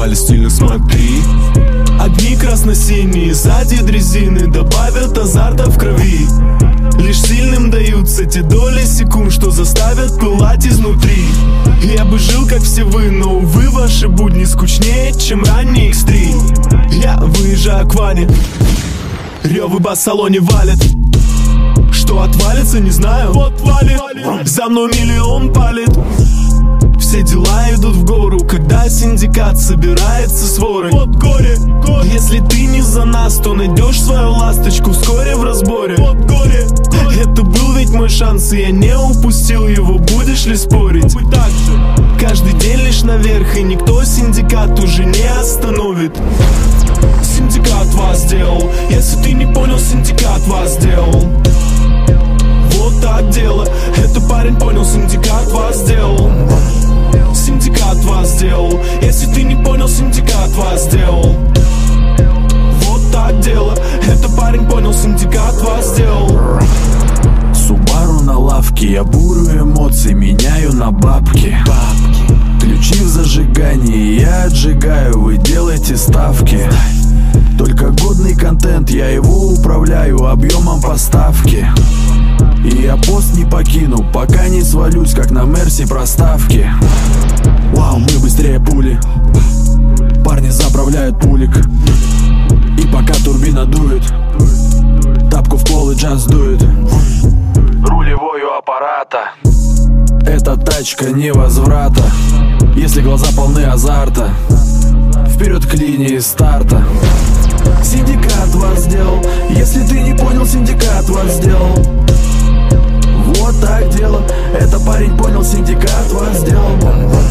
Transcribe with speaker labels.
Speaker 1: назвали стильно, смотри.
Speaker 2: Огни красно-синие, сзади дрезины добавят азарта в крови. Лишь сильным даются те доли секунд, что заставят пылать изнутри. Я бы жил, как все вы, но, увы, ваши будни скучнее, чем ранний X3. Я выезжаю к Ване, рёвы бас в салоне валят. Что отвалится, не знаю, вот валит. За мной миллион палит. Все дела идут в гору, когда синдикат собирается с ворой. Вот горе, горе. Если ты не за нас, то найдешь свою ласточку вскоре в разборе. Вот горе, горе. Это был ведь мой шанс, и я не упустил его, будешь ли спорить? Так же. Каждый день лишь наверх, и никто синдикат уже не остановит. Синдикат вас сделал, если ты не понял, синдикат вас сделал. Вот так дело, это парень понял, синдикат вас сделал. Синдикат вас сделал, если ты не понял, синдикат вас сделал. Вот так дело, это парень понял, синдикат вас сделал.
Speaker 3: Субару на лавке, я бурю эмоций, меняю на бабки. Ключи в зажигании, я отжигаю, вы делаете ставки. Только годный контент, я его управляю объемом поставки. И я пост не покину, пока не свалюсь, как на Мерси проставки. Вау, мы быстрее пули, парни заправляют пулик. И пока турбина дует, тапку в пол и джаз дует. Рулевою аппарата, эта тачка невозврата. Если глаза полны азарта, вперед к линии старта. Синдикат вас сделал, если ты не понял, синдикат вас сделал. Вот так дело, это парень понял, синдикат вас сделал.